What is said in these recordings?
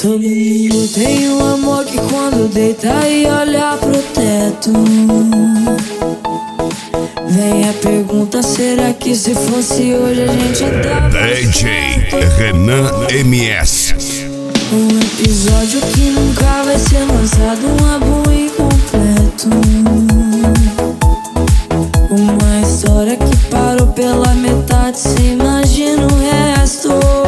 Todo mundo tem um amor que quando deita e olha pro teto, vem a pergunta, será que se fosse hoje a gente dava DJ certo? Renan MS. Um episódio que nunca vai ser lançado, um álbum incompleto, uma história que parou pela metade, se imagina o resto.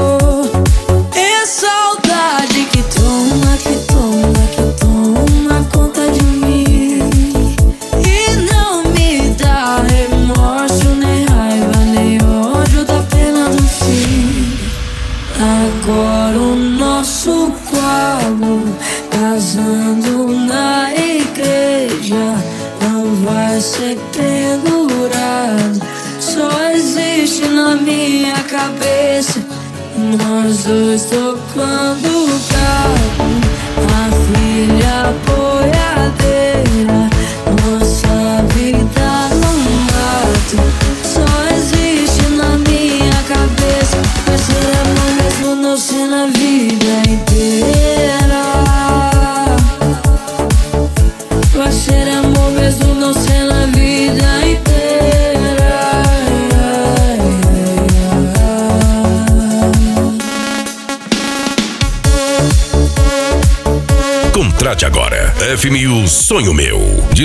É saudade que toma, que toma, que toma conta de mim, e não me dá remorso, nem raiva, nem ódio da pena do fim. Agora o nosso quadro, casando na igreja, não vai ser pendurado, só existe na minha cabeça. Nós dois tocando o carro, a filha boiadeira, nossa vida no mato, só existe na minha cabeça. Vai ser amor mesmo não ser na vida inteira, vai ser amor mesmo não ser na vida inteira. Contrate agora. FMU Sonho Meu.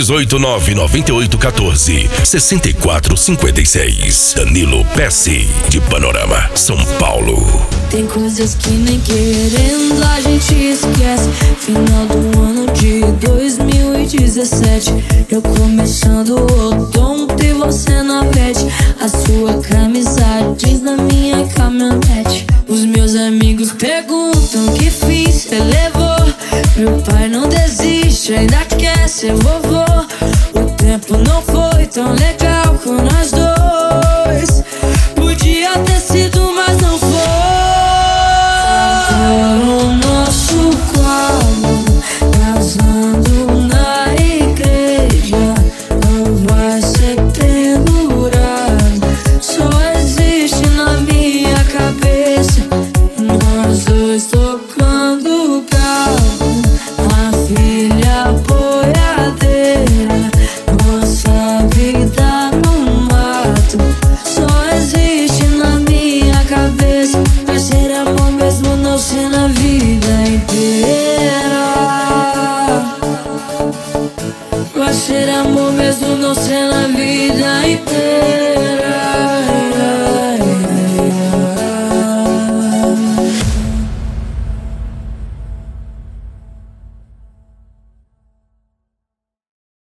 18998146456. Danilo Pesce, de Panorama, São Paulo. Tem coisas que nem querendo a gente esquece. Final do ano de 2017, eu começando o odonto e você na pet. A sua camisa jeans na minha caminhonete. Os meus amigos perguntam que fim cê levou. Meu pai não desiste, ainda quer ser vovô. O tempo não foi tão legal com nós dois, podia ter sido, mas não foi. Agora o nosso quadro, casando na igreja, não vai ser pendurado, só existe na minha cabeça. Nós dois tocando o carro, a filha boiadeira, nossa vida no mato, só existe na minha cabeça. Vai ser amor mesmo não ser na vida inteira, vai ser amor mesmo não ser na vida inteira.